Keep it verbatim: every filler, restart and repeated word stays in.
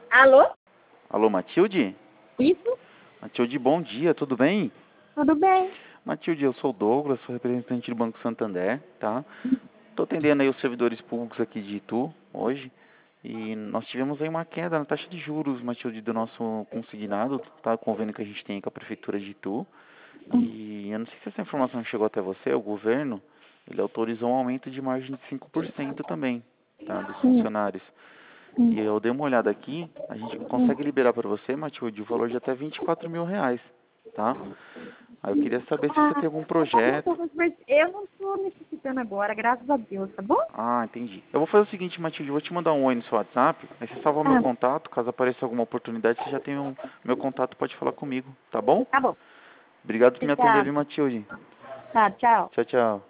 Alô? Alô, Matilde? Isso? Matilde, bom dia, tudo bem? Tudo bem? Matilde, eu sou o Douglas, sou representante do Banco Santander, tá? Tô atendendo aí os servidores públicos aqui de Itu, hoje, e nós tivemos aí uma queda na taxa de juros, Matilde, do nosso consignado, tá? O convênio que a gente tem com a Prefeitura de Itu, e eu não sei se essa informação chegou até você, o governo, ele autorizou um aumento de margem de cinco por cento também, tá? Dos Hum, funcionários. hum, E eu dei uma olhada aqui, a gente hum. consegue liberar para você, Matilde, o valor de até vinte e quatro mil reais, tá? Aí eu queria saber se você Ah, tem algum tá bom, projeto. Douglas, mas eu não tô necessitando agora, graças a Deus, tá bom? Ah, entendi. Eu vou fazer o seguinte, Matilde, eu vou te mandar um oi no seu WhatsApp, aí você salva o meu Ah, contato, caso apareça alguma oportunidade, você já tem o meu contato, pode falar comigo, tá bom? tá bom. Obrigado por me atender, Obrigada. viu, Matilde? Tá, tchau. Tchau, tchau.